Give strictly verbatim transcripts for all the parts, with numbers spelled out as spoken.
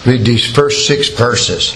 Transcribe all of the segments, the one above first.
Read these first six verses.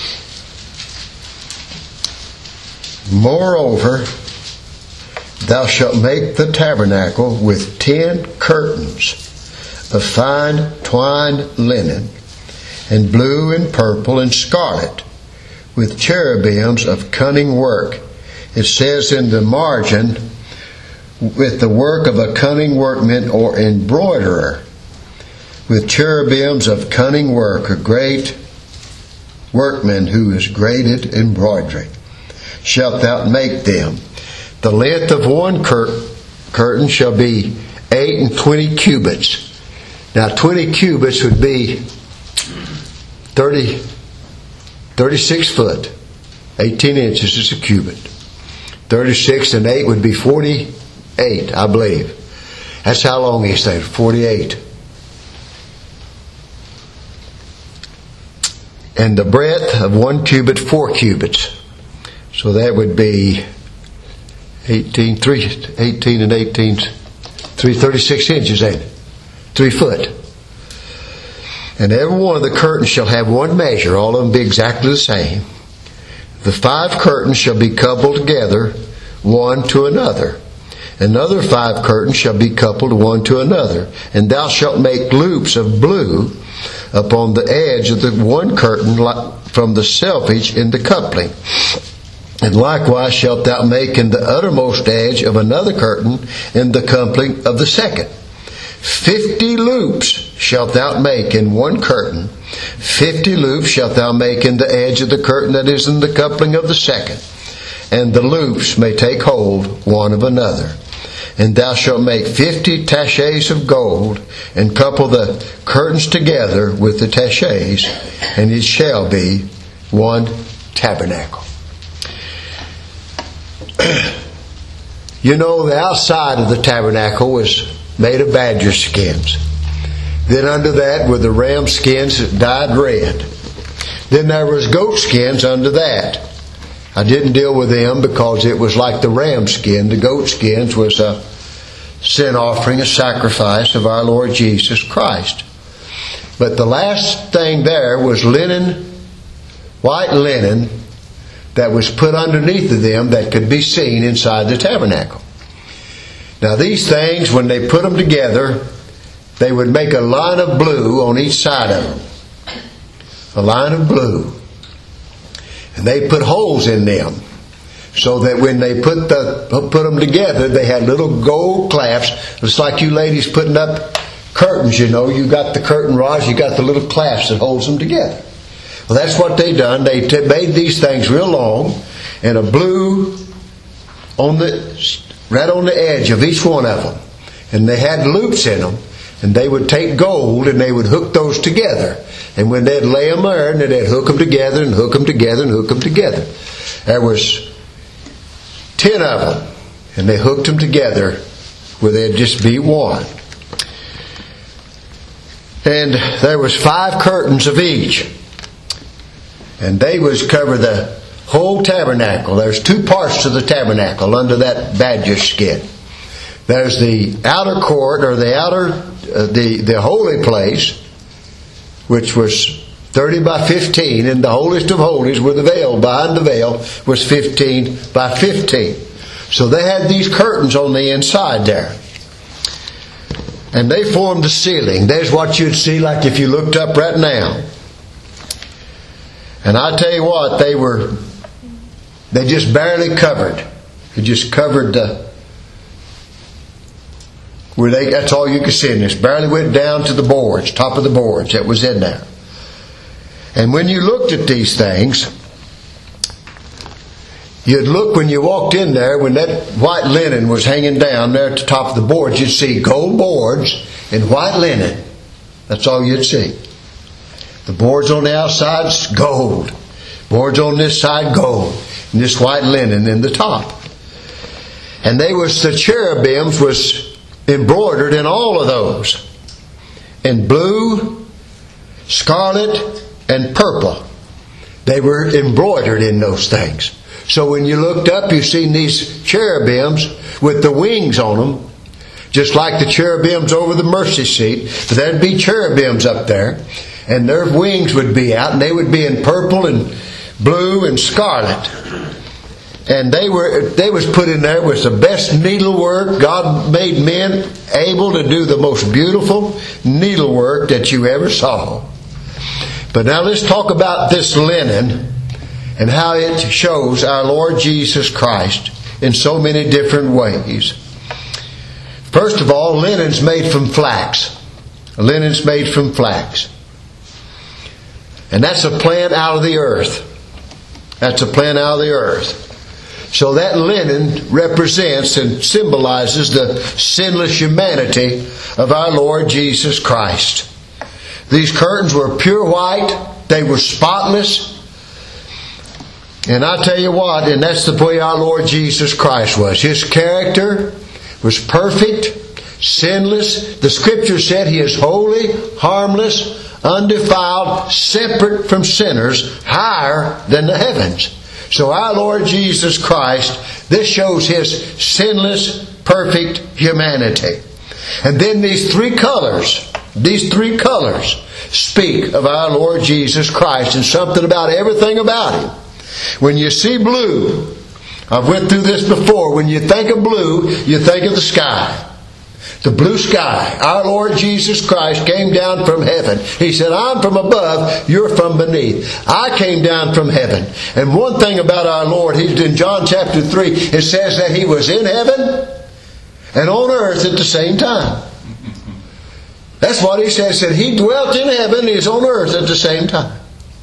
Moreover, thou shalt make the tabernacle with ten curtains of fine twined linen, and blue and purple and scarlet, with cherubims of cunning work. It says in the margin, with the work of a cunning workman or embroiderer, with cherubims of cunning work, a great workman who is great at embroidery, shalt thou make them. The length of one cur- curtain shall be eight and twenty cubits. Now twenty cubits would be thirty, thirty-six foot. eighteen inches is a cubit. thirty-six and eight would be forty-eight, I believe. That's how long he said, forty-eight. And the breadth of one cubit, four cubits. So that would be eighteen, three, eighteen and eighteen, three, thirty-six inches, ain't it? Three foot. And every one of the curtains shall have one measure, all of them be exactly the same. The five curtains shall be coupled together, one to another. Another five curtains shall be coupled one to another. And thou shalt make loops of blue upon the edge of the one curtain from the selvedge in the coupling. And likewise shalt thou make in the uttermost edge of another curtain in the coupling of the second. Fifty loops shalt thou make in one curtain. Fifty loops shalt thou make in the edge of the curtain that is in the coupling of the second. And the loops may take hold one of another. And thou shalt make fifty taches of gold, and couple the curtains together with the taches, and it shall be one tabernacle. You know, the outside of the tabernacle was made of badger skins. Then under that were the ram skins that dyed red. Then there was goat skins under that. I didn't deal with them because it was like the ram skin. The goat skins was a sin offering, a sacrifice of our Lord Jesus Christ. But the last thing there was linen, white linen, that was put underneath of them that could be seen inside the tabernacle. Now these things, when they put them together, they would make a line of blue on each side of them. A line of blue. And they put holes in them, so that when they put the put them together, they had little gold clasps. It's like you ladies putting up curtains, you know. You got the curtain rods, you got the little clasps that holds them together. Well, that's what they done. They t- made these things real long, and a blue on the right on the edge of each one of them. And they had loops in them, and they would take gold and they would hook those together. And when they'd lay them there, and they'd hook them together and hook them together and hook them together. There was ten of them, and they hooked them together where they'd just be one. And there was five curtains of each. And they was cover the whole tabernacle. There's two parts to the tabernacle under that badger skin. There's the outer court, or the outer, uh, the, the holy place, which was thirty by fifteen, and the holiest of holies, where the veil, behind the veil, was fifteen by fifteen. So they had these curtains on the inside there. And they formed the ceiling. There's what you'd see like if you looked up right now. And I tell you what, they were, they just barely covered. They just covered the, where they, that's all you could see in this. Barely went down to the boards, top of the boards that was in there. And when you looked at these things, you'd look when you walked in there, when that white linen was hanging down there at the top of the boards, you'd see gold boards and white linen. That's all you'd see. The boards on the outside, gold. Boards on this side, gold. And this white linen in the top. And they was, the cherubims was embroidered in all of those. In blue, scarlet, and purple. They were embroidered in those things. So when you looked up, you seen these cherubims with the wings on them, just like the cherubims over the mercy seat. But there'd be cherubims up there, And their wings would be out, and they would be in purple and blue and scarlet. And they were they was put in there with the best needlework. God made men able to do the most beautiful needlework that you ever saw. But now let's talk about this linen and how it shows our Lord Jesus Christ in so many different ways. First of all, linen's made from flax. Linen's made from flax. And that's a plant out of the earth. That's a plant out of the earth. So that linen represents and symbolizes the sinless humanity of our Lord Jesus Christ. These curtains were pure white. They were spotless. And I tell you what, and that's the way our Lord Jesus Christ was. His character was perfect, sinless. The Scripture said He is holy, harmless, undefiled, separate from sinners, higher than the heavens. So our Lord Jesus Christ, this shows His sinless, perfect humanity. And then these three colors, these three colors speak of our Lord Jesus Christ and something about everything about Him. When you see blue, I've went through this before, when you think of blue, you think of the sky. The blue sky. Our Lord Jesus Christ came down from heaven. He said, I'm from above, you're from beneath. I came down from heaven. And one thing about our Lord, He's in John chapter three, it says that He was in heaven and on earth at the same time. That's what He says. That He dwelt in heaven and He's on earth at the same time.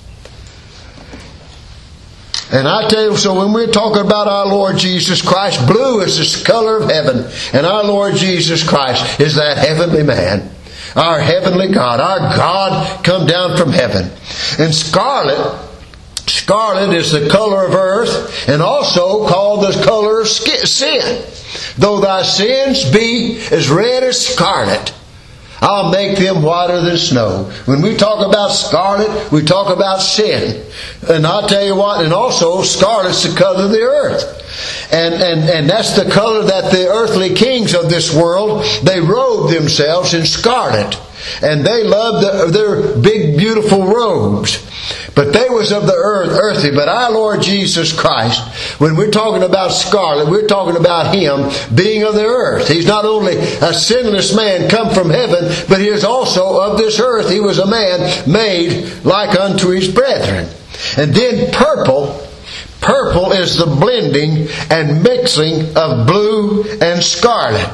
And I tell you, so when we're talking about our Lord Jesus Christ, blue is the color of heaven. And our Lord Jesus Christ is that heavenly man. Our heavenly God. Our God come down from heaven. And scarlet, scarlet is the color of earth and also called the color of sin. Though thy sins be as red as scarlet, I'll make them whiter than snow. When we talk about scarlet, we talk about sin. And I'll tell you what, and also scarlet's the color of the earth. And, and, and that's the color that the earthly kings of this world, they robe themselves in scarlet. And they loved the, their big beautiful robes. But they was of the earth, earthy. But our Lord Jesus Christ, when we're talking about scarlet, we're talking about Him being of the earth. He's not only a sinless man come from heaven, but He is also of this earth. He was a man made like unto His brethren. And then purple, purple is the blending and mixing of blue and scarlet.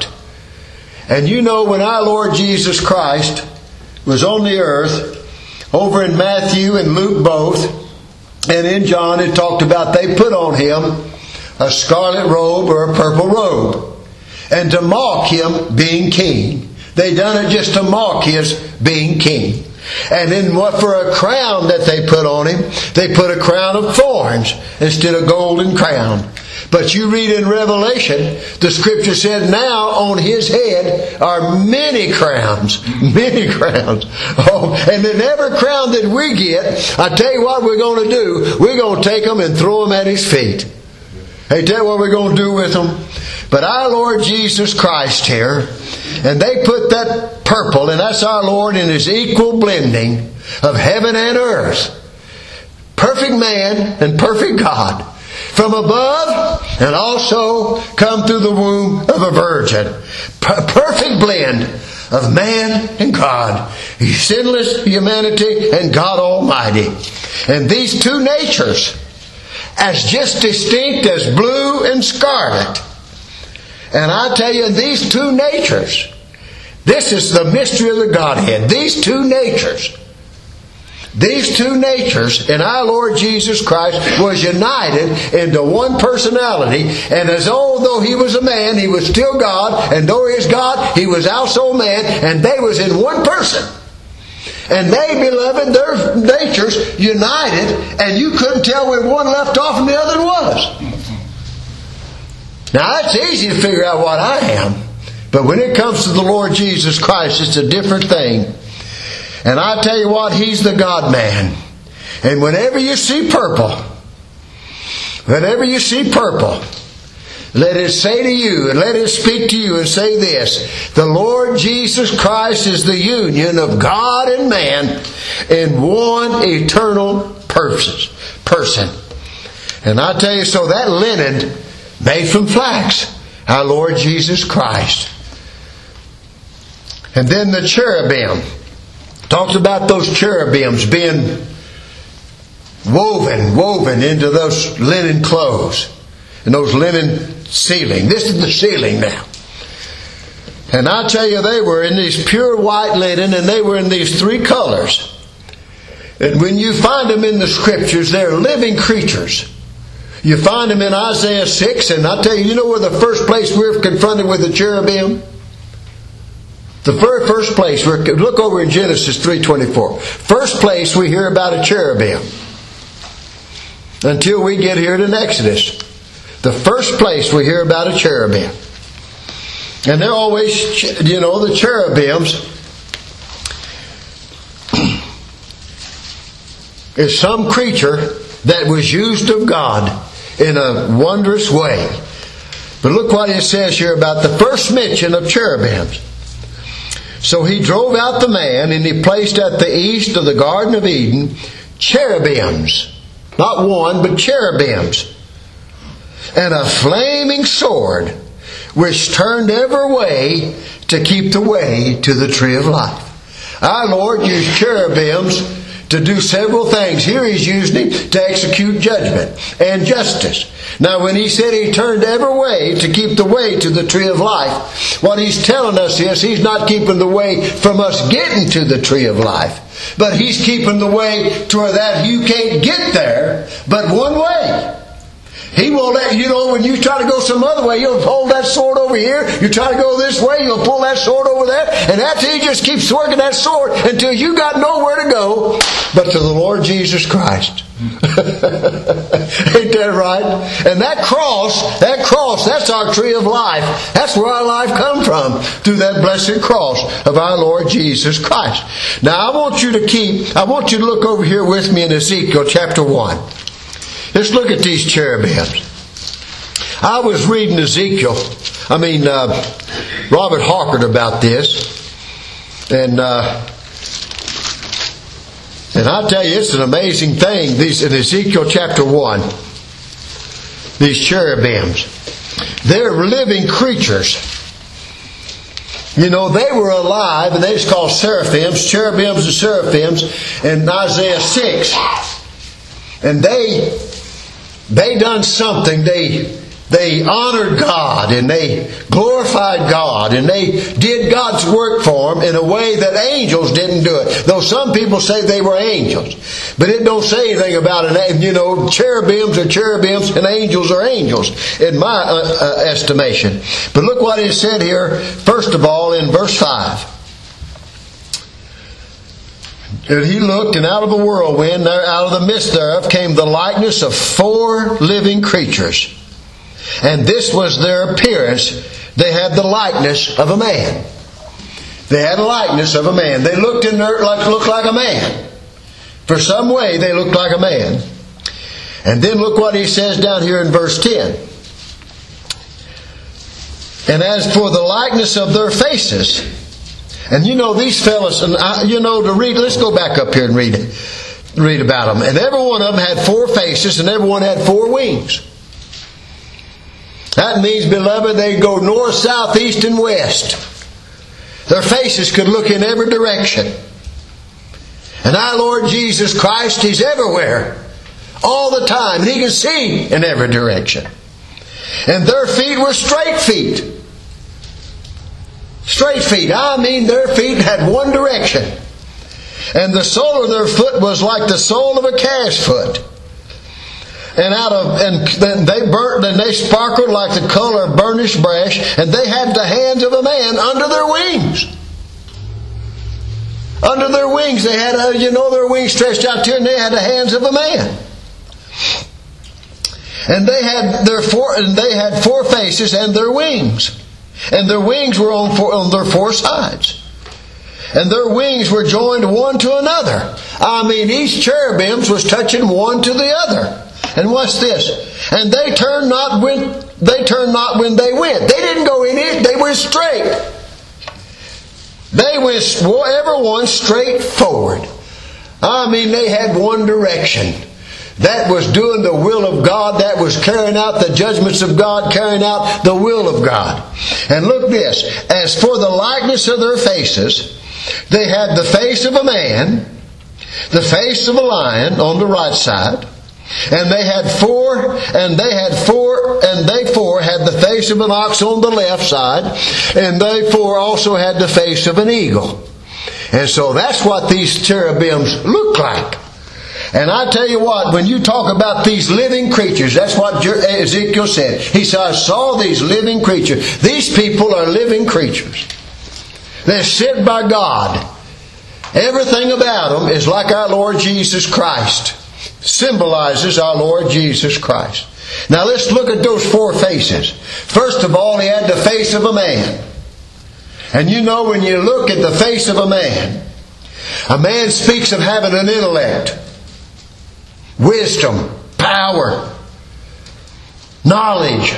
And you know, when our Lord Jesus Christ was on the earth, over in Matthew and Luke both, and in John it talked about they put on Him a scarlet robe or a purple robe. And to mock Him being king. They done it just to mock His being king. And then what for a crown that they put on Him, they put a crown of thorns instead of golden crown. But you read in Revelation, the Scripture said now on His head are many crowns. Many crowns. Oh, and then every crown that we get, I tell you what we're going to do. We're going to take them and throw them at His feet. Hey, tell you what we're going to do with them. But our Lord Jesus Christ here, and they put that purple, and that's our Lord in His equal blending of heaven and earth. Perfect man and perfect God. From above and also come through the womb of a virgin. P- perfect blend of man and God. Sinless humanity and God Almighty. And these two natures, as just distinct as blue and scarlet. And I tell you, these two natures, this is the mystery of the Godhead. These two natures, these two natures in our Lord Jesus Christ was united into one personality. And as although He was a man, He was still God. And though He is God, He was also man. And they was in one person. And they, beloved, their natures united. And you couldn't tell where one left off and the other was. Now it's easy to figure out what I am. But when it comes to the Lord Jesus Christ, it's a different thing. And I tell you what, He's the God-man. And whenever you see purple, whenever you see purple, let it say to you, and let it speak to you and say this: the Lord Jesus Christ is the union of God and man in one eternal person. And I tell you, so that linen made from flax, our Lord Jesus Christ. And then the cherubim. Talks about those cherubims being woven, woven into those linen clothes and those linen ceiling. This is the ceiling now. And I tell you, they were in these pure white linen, and they were in these three colors. And when you find them in the Scriptures, they're living creatures. You find them in Isaiah six, and I tell you, you know where the first place we're confronted with the cherubim? The very first place, we're, look over in Genesis three twenty-four. First place we hear about a cherubim. Until we get here to Exodus. The first place we hear about a cherubim. And they're always, you know, the cherubims is some creature that was used of God in a wondrous way. But look what it says here about the first mention of cherubims. So he drove out the man, and he placed at the east of the Garden of Eden cherubims. Not one, but cherubims. And a flaming sword, which turned every way to keep the way to the tree of life. Our Lord used cherubims to do several things. Here He's using it to execute judgment and justice. Now when He said He turned every way to keep the way to the tree of life, what He's telling us is He's not keeping the way from us getting to the tree of life, but He's keeping the way to where that you can't get there but one way. He won't let you know when you try to go some other way, you'll hold that sword over here. You try to go this way, you'll pull that sword over there. And that's He just keeps working that sword until you got nowhere to go but to the Lord Jesus Christ. Ain't that right? And that cross, that cross, that's our tree of life. That's where our life comes from, through that blessed cross of our Lord Jesus Christ. Now I want you to keep, I want you to look over here with me in Ezekiel chapter one. Let's look at these cherubims. I was reading Ezekiel, I mean uh, Robert Harkert about this, and uh, and I tell you, it's an amazing thing. These in Ezekiel chapter one, these cherubims, they're living creatures. You know, they were alive, and they was called seraphims, cherubims and seraphims, in Isaiah six, and they. They done something. They they honored God, and they glorified God, and they did God's work for them in a way that angels didn't do it. Though some people say they were angels, but it don't say anything about an, you know, cherubims are cherubims and angels are angels in my uh, uh, estimation. But look what it said here. First of all, in verse five. And he looked, and out of a whirlwind, out of the midst thereof, came the likeness of four living creatures. And this was their appearance. They had the likeness of a man. They had a likeness of a man. They looked in there like looked like a man. For some way, they looked like a man. And then look what he says down here in verse ten. And as for the likeness of their faces. And you know, these fellas, and I, you know, to read, let's go back up here and read read about them. And every one of them had four faces, and every one had four wings. That means, beloved, they go north, south, east, and west. Their faces could look in every direction. And our Lord Jesus Christ, He's everywhere, all the time. And He can see in every direction. And their feet were straight feet. Straight feet. I mean, their feet had one direction. And the sole of their foot was like the sole of a calf's foot. And out of and then they burnt and they sparkled like the color of burnished brass, and they had the hands of a man under their wings. Under their wings, they had a, you know, their wings stretched out here, and they had the hands of a man. And they had their four and they had four faces and their wings. And their wings were on, four, on their four sides. And their wings were joined one to another. I mean, each cherubims was touching one to the other. And what's this? And they turned not when they turned not when they went. They didn't go in it, they went straight. They went everyone straight forward. I mean, they had one direction. That was doing the will of God. That was carrying out the judgments of God, carrying out the will of God. And look this. As for the likeness of their faces, they had the face of a man, the face of a lion on the right side, and they had four, and they had four, and they four had the face of an ox on the left side, and they four also had the face of an eagle. And so that's what these cherubims look like. And I tell you what, when you talk about these living creatures, that's what Ezekiel said. He said, I saw these living creatures. These people are living creatures. They're sent by God. Everything about them is like our Lord Jesus Christ. Symbolizes our Lord Jesus Christ. Now let's look at those four faces. First of all, he had the face of a man. And you know, when you look at the face of a man, a man speaks of having an intellect, wisdom, power, knowledge,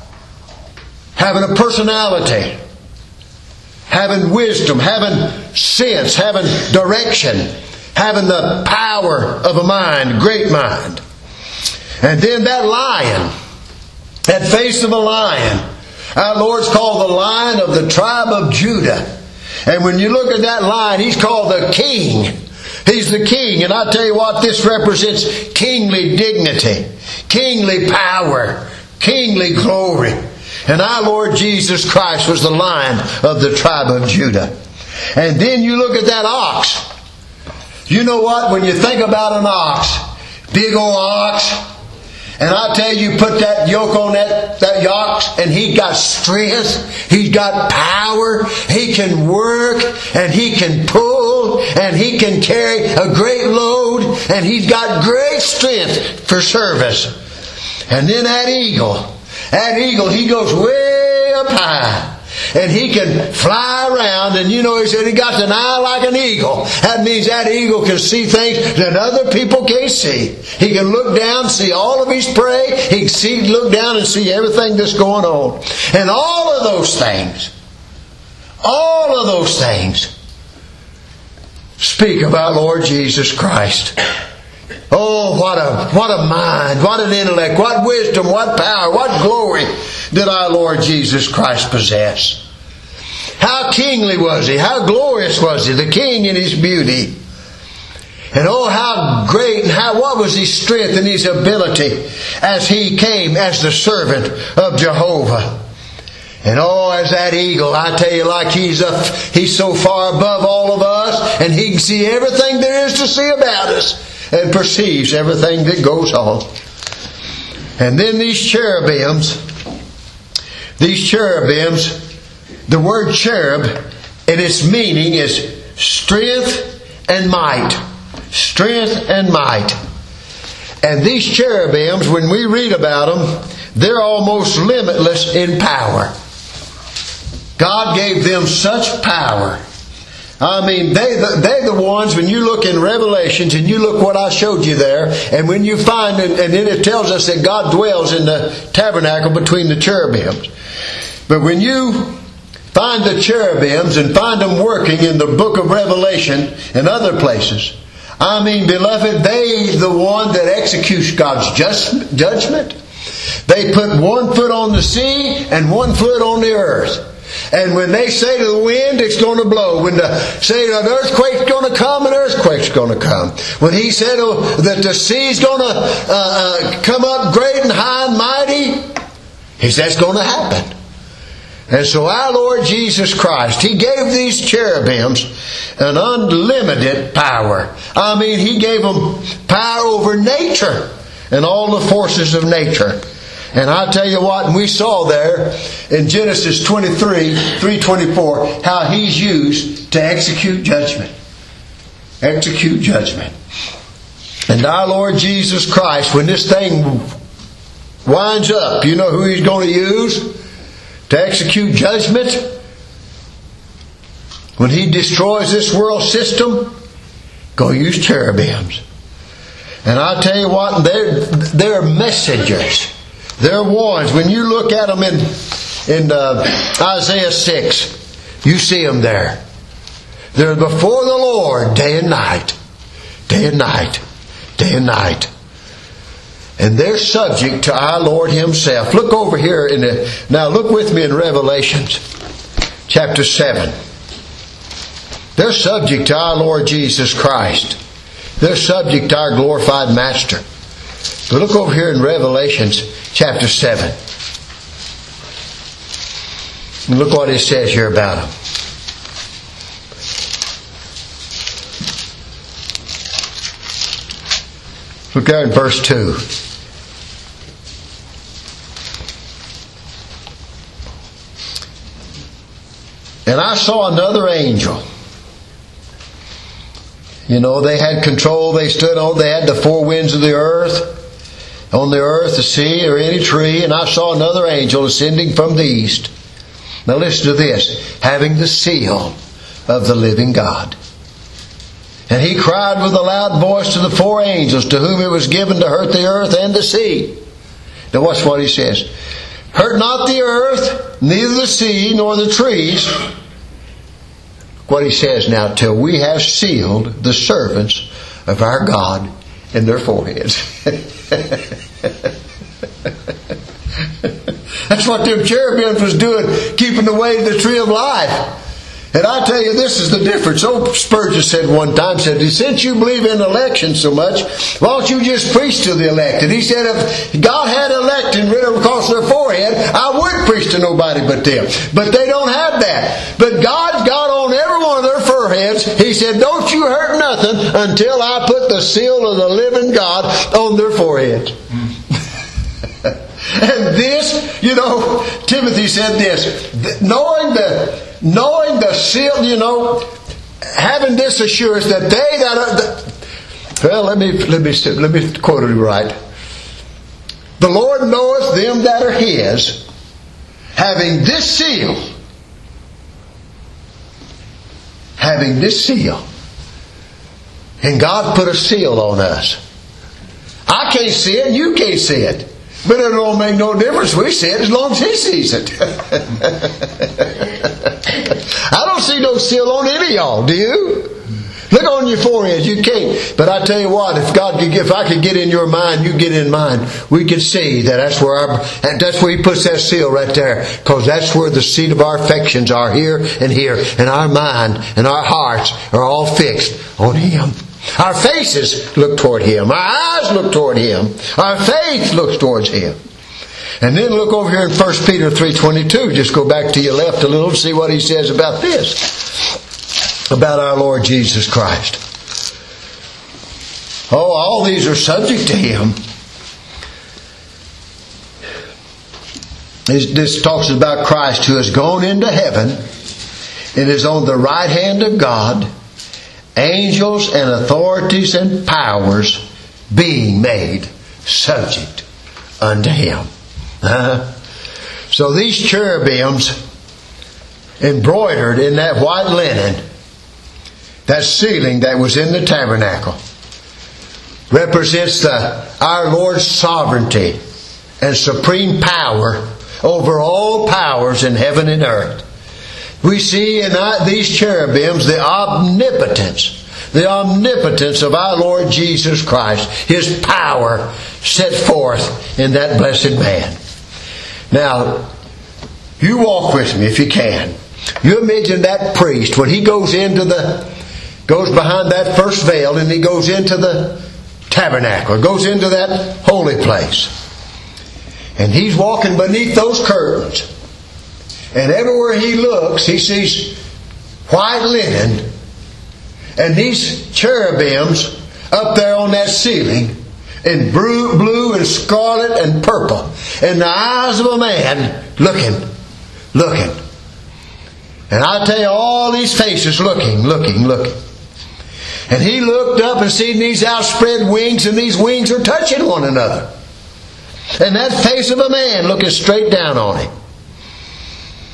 having a personality, having wisdom, having sense, having direction, having the power of a mind, great mind. And then that lion, that face of a lion, our Lord's called the Lion of the tribe of Judah. And when you look at that lion, he's called the King. He's the King. And I tell you what, this represents kingly dignity, kingly power, kingly glory. And our Lord Jesus Christ was the Lion of the tribe of Judah. And then you look at that ox. You know what? When you think about an ox, big old ox, and I tell you, put that yoke on that, that ox, and he got strength, he's got power, he can work, and he can pull, and he can carry a great load, and he's got great strength for service. And then that eagle, that eagle, he goes way up high. And he can fly around, and you know, he said he got an eye like an eagle. That means that eagle can see things that other people can't see. He can look down, see all of his prey. He can see, look down and see everything that's going on. And all of those things, all of those things speak of our Lord Jesus Christ. Oh, what a, what a mind, what an intellect, what wisdom, what power, what glory did our Lord Jesus Christ possess. How kingly was he? How glorious was he? The King in his beauty. And oh, how great and how, what was his strength and his ability as he came as the servant of Jehovah. And oh, as that eagle, I tell you, like he's up, he's so far above all of us, and he can see everything there is to see about us, and perceives everything that goes on. And then these cherubims, these cherubims, the word cherub, and its meaning is strength and might. Strength and might. And these cherubims, when we read about them, they're almost limitless in power. God gave them such power. I mean, they, they're the ones, when you look in Revelations and you look what I showed you there, and when you find, and then it tells us that God dwells in the tabernacle between the cherubims. But when you find the cherubims and find them working in the book of Revelation and other places, I mean, beloved, they the one that executes God's just, judgment. They put one foot on the sea and one foot on the earth. And when they say to the wind, it's going to blow. When they say an earthquake's going to come, an earthquake's going to come. When he said oh, that the sea's going to uh, uh, come up great and high and mighty, he said it's going to happen. And so our Lord Jesus Christ, He gave these cherubims an unlimited power. I mean, He gave them power over nature and all the forces of nature. And I tell you what, and we saw there in Genesis twenty-three, three twenty-four, how He's used to execute judgment. Execute judgment. And our Lord Jesus Christ, when this thing winds up, you know who He's going to use to execute judgment? When He destroys this world system, go use cherubims. And I'll tell you what, they're, they're messengers. They're ones. When you look at them in, in uh, Isaiah six, you see them there. They're before the Lord day and night. Day and night. Day and night. And they're subject to our Lord Himself. Look over here in the, now look with me in Revelations chapter seven. They're subject to our Lord Jesus Christ. They're subject to our glorified Master. But look over here in Revelations chapter seven. And look what it says here about them. Look there in verse two. And I saw another angel. You know, they had control. They stood on, they had the four winds of the earth. On the earth, the sea, or any tree. And I saw another angel ascending from the east. Now listen to this. Having the seal of the living God. And he cried with a loud voice to the four angels to whom it was given to hurt the earth and the sea. Now watch what he says. Hurt not the earth, neither the sea, nor the trees. What he says now, till we have sealed the servants of our God in their foreheads. That's what them cherubims was doing, keeping away the tree of life. And I tell you, this is the difference. Old Spurgeon said one time, said, since you believe in election so much, why don't you just preach to the elected? He said, if God had elected written across their forehead, I would preach to nobody but them. But they don't have that. But God's got on every one of their foreheads. He said, don't you hurt nothing until I put the seal of the living God on their foreheads. And this, you know, Timothy said this, knowing the Knowing the seal, you know, having this assurance that they that are, that, well, let me let me let me quote it right. The Lord knoweth them that are His, having this seal, having this seal, and God put a seal on us. I can't see it, you can't see it. But it don't make no difference. We see it as long as He sees it. I don't see no seal on any of y'all, do you? Look on your forehead. You can't. But I tell you what, if God could, if I could get in your mind, you get in mine. We could see that that's where our, that's where He puts that seal right there, because that's where the seat of our affections are, here and here, and our mind and our hearts are all fixed on Him. Our faces look toward Him. Our eyes look toward Him. Our faith looks towards Him. And then look over here in First Peter three twenty-two. Just go back to your left a little and see what he says about this. About our Lord Jesus Christ. Oh, all these are subject to Him. This, this talks about Christ who has gone into heaven and is on the right hand of God. Angels and authorities and powers being made subject unto Him. Uh-huh. So these cherubims embroidered in that white linen, that ceiling that was in the tabernacle, represents the our Lord's sovereignty and supreme power over all powers in heaven and earth. We see in these cherubims the omnipotence, the omnipotence of our Lord Jesus Christ, His power set forth in that blessed man. Now, you walk with me if you can. You imagine that priest when he goes into the, goes behind that first veil and he goes into the tabernacle, goes into that holy place. And he's walking beneath those curtains. And everywhere he looks, he sees white linen and these cherubims up there on that ceiling in blue and scarlet and purple. And the eyes of a man looking, looking. And I tell you, all these faces looking, looking, looking. And he looked up and seen these outspread wings, and these wings are touching one another. And that face of a man looking straight down on him.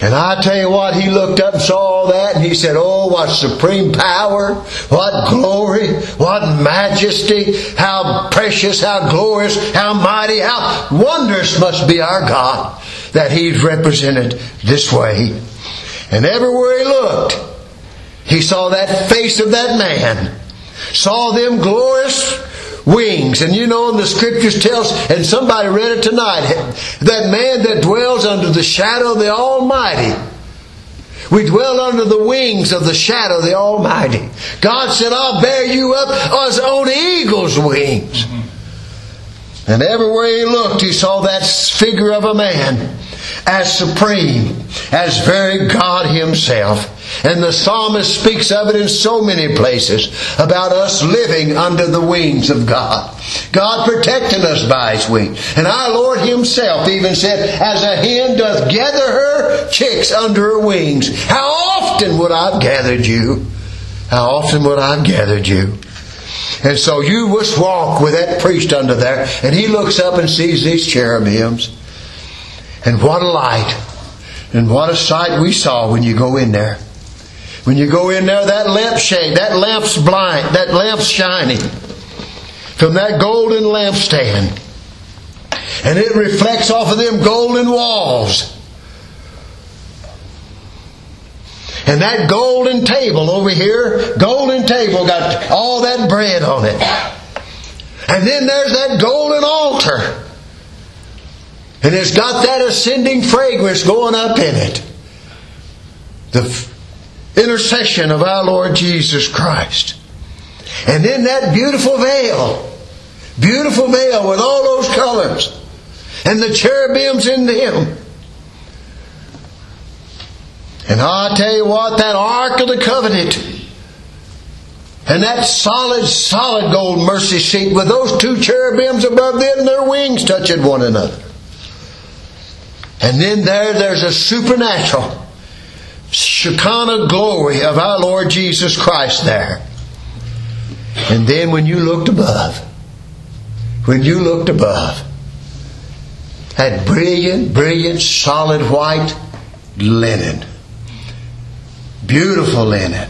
And I tell you what, he looked up and saw all that, and he said, oh, what supreme power, what glory, what majesty, how precious, how glorious, how mighty, how wondrous must be our God that He's represented this way. And everywhere he looked, he saw that face of that man, saw them glorious wings. And you know, the Scriptures tells, and somebody read it tonight, that man that dwells under the shadow of the Almighty. We dwell under the wings of the shadow of the Almighty. God said, I'll bear you up as on eagle's wings. Mm-hmm. And everywhere he looked, he saw that figure of a man as supreme, as very God Himself. And the psalmist speaks of it in so many places, about us living under the wings of God. God protecting us by His wings. And our Lord Himself even said, as a hen doth gather her chicks under her wings, how often would I have gathered you? How often would I have gathered you? And so you must walk with that priest under there, and he looks up and sees these cherubims. And what a light, and what a sight we saw when you go in there. When you go in there, that lamp shade, that lamp's blind, that lamp's shining from that golden lampstand. And it reflects off of them golden walls. And that golden table over here, golden table got all that bread on it. And then there's that golden altar. And it's got that ascending fragrance going up in it. The intercession of our Lord Jesus Christ. And then that beautiful veil. Beautiful veil with all those colors. And the cherubims in them. And I'll tell you what, that Ark of the Covenant. And that solid, solid gold mercy seat with those two cherubims above them and their wings touching one another. And then there, there's a supernatural Shekinah glory of our Lord Jesus Christ there. And then when you looked above, when you looked above, that brilliant, brilliant, solid white linen. Beautiful linen.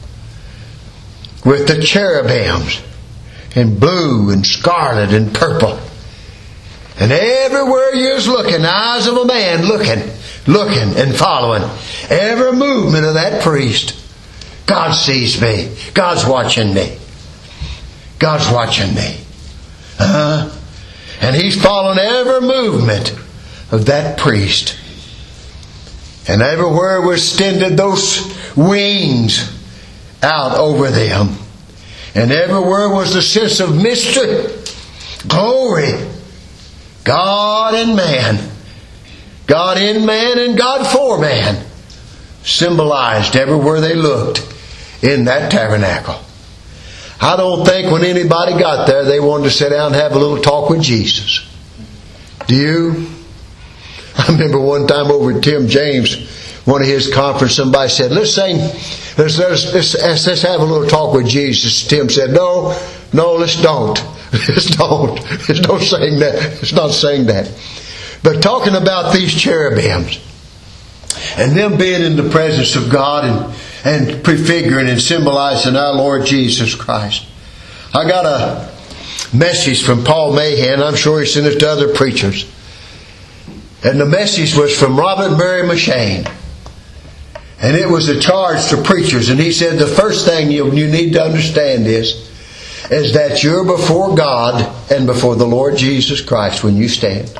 With the cherubims in blue and scarlet and purple. And everywhere you was looking, the eyes of a man looking, looking and following every movement of that priest. God sees me. God's watching me. God's watching me. Uh-huh. And He's following every movement of that priest. And everywhere was extended those wings out over them. And everywhere was the sense of mystery, glory, God and man. God in man and God for man. Symbolized everywhere they looked in that tabernacle. I don't think when anybody got there they wanted to sit down and have a little talk with Jesus. Do you? I remember one time over at Tim James, one of his conferences, somebody said, let's sing, let's, let's, let's, let's have a little talk with Jesus. Tim said, no, no, let's don't. Let's don't. Let's don't sing that. Let's not sing that. But talking about these cherubims and them being in the presence of God and, and prefiguring and symbolizing our Lord Jesus Christ. I got a message from Paul Mahan. I'm sure he sent it to other preachers. And the message was from Robert Murray M'Cheyne. And it was a charge to preachers. And he said the first thing you, you need to understand is, is that you're before God and before the Lord Jesus Christ when you stand.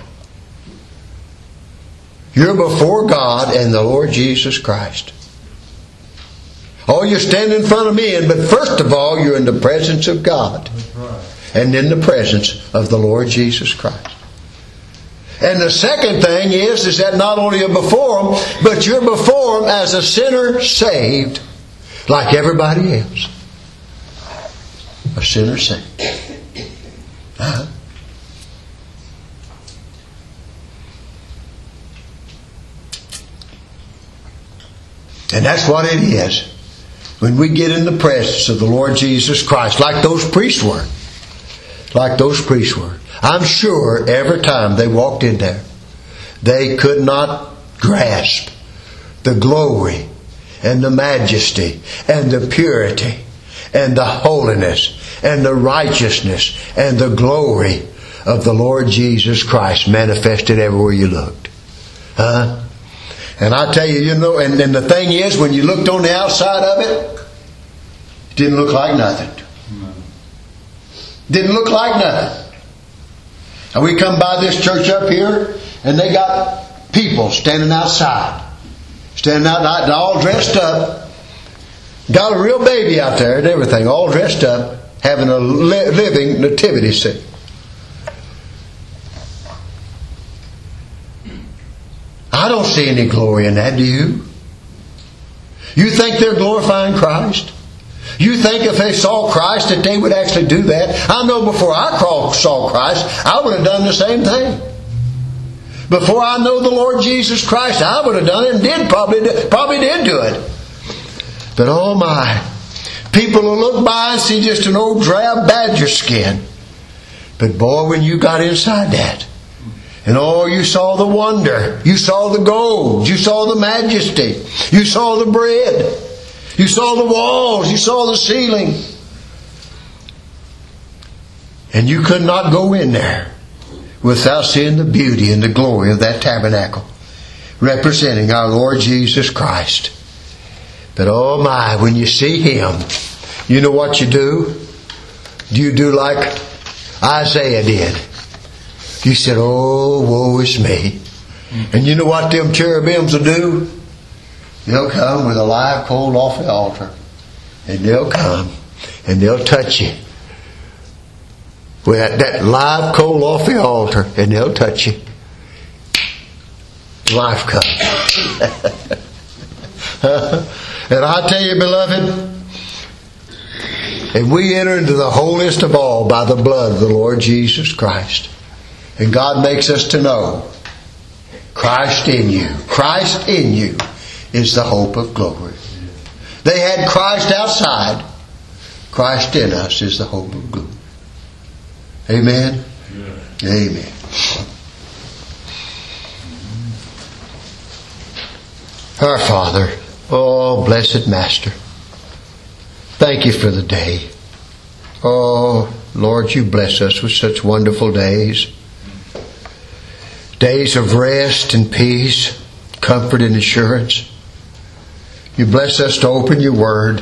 You're before God and the Lord Jesus Christ. Oh, you're standing in front of men, but first of all, you're in the presence of God. And in the presence of the Lord Jesus Christ. And the second thing is, is that not only you're before Him, but you're before Him as a sinner saved, like everybody else. A sinner saved. Uh-huh. And that's what it is when we get in the presence of the Lord Jesus Christ, like those priests were. Like those priests were. I'm sure every time they walked in there, they could not grasp the glory and the majesty and the purity and the holiness and the righteousness and the glory of the Lord Jesus Christ manifested everywhere you looked. Huh? And I tell you, you know, and, and the thing is, when you looked on the outside of it, it didn't look like nothing. Didn't look like nothing. And we come by this church up here, and they got people standing outside. Standing out, all dressed up. Got a real baby out there and everything, all dressed up, having a li- living nativity scene. I don't see any glory in that, do you? You think they're glorifying Christ? You think if they saw Christ that they would actually do that? I know before I saw Christ, I would have done the same thing. Before I know the Lord Jesus Christ, I would have done it and did probably, probably did do it. But oh my, people will look by and see just an old drab badger skin. But boy, when you got inside that, and oh, you saw the wonder, you saw the gold, you saw the majesty, you saw the bread, you saw the walls, you saw the ceiling. And you could not go in there without seeing the beauty and the glory of that tabernacle, representing our Lord Jesus Christ. But oh my, when you see Him, you know what you do? You do like Isaiah did. He said, oh, woe is me. And you know what them cherubims will do? They'll come with a live coal off the altar. And they'll come and they'll touch you with that, that live coal off the altar. And they'll touch you. Life comes. And I tell you, beloved, and we enter into the holiest of all by the blood of the Lord Jesus Christ. And God makes us to know Christ in you. Christ in you is the hope of glory. They had Christ outside. Christ in us is the hope of glory. Amen? Yeah. Amen. Our Father, oh blessed Master, thank you for the day. Oh Lord, you bless us with such wonderful days. Days of rest and peace, comfort and assurance. You bless us to open your Word.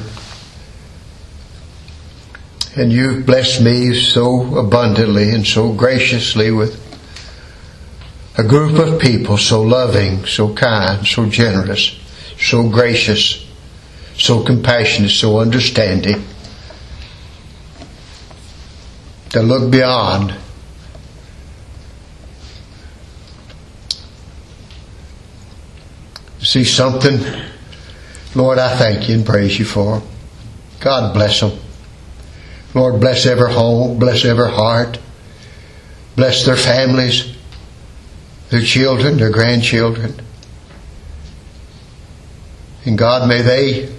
And you've blessed me so abundantly and so graciously with a group of people so loving, so kind, so generous, so gracious, so compassionate, so understanding. To look beyond see something. Lord, I thank you and praise you for them. God bless them. Lord, bless every home, bless every heart. Bless their families, their children, their grandchildren. And God, may they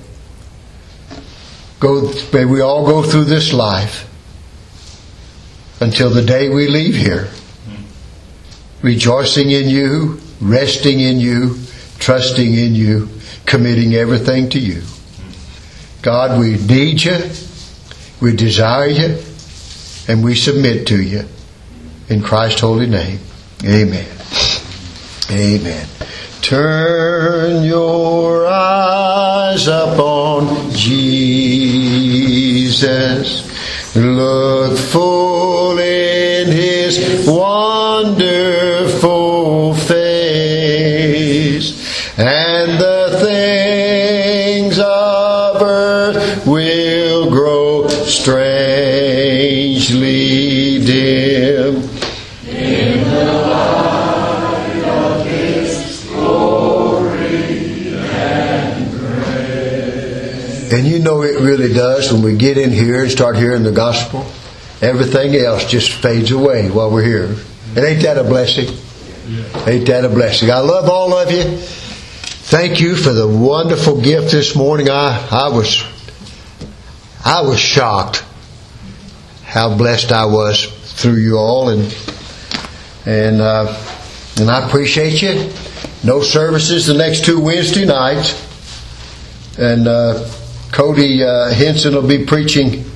go, may we all go through this life until the day we leave here, rejoicing in you, resting in you, trusting in you, committing everything to you. God, we need you, we desire you, and we submit to you. In Christ's holy name, amen. Amen. Turn your eyes upon Jesus. Look full in His wonderful face, and the things of earth will grow strangely dim in the light of His glory and grace. And you know it really does when we get in here and start hearing the gospel. Everything else just fades away while we're here. And ain't that a blessing? Ain't that a blessing? I love all of you. Thank you for the wonderful gift this morning. I, I was I was shocked how blessed I was through you all, and and uh, and I appreciate you. No services the next two Wednesday nights. And uh, Cody uh, Henson will be preaching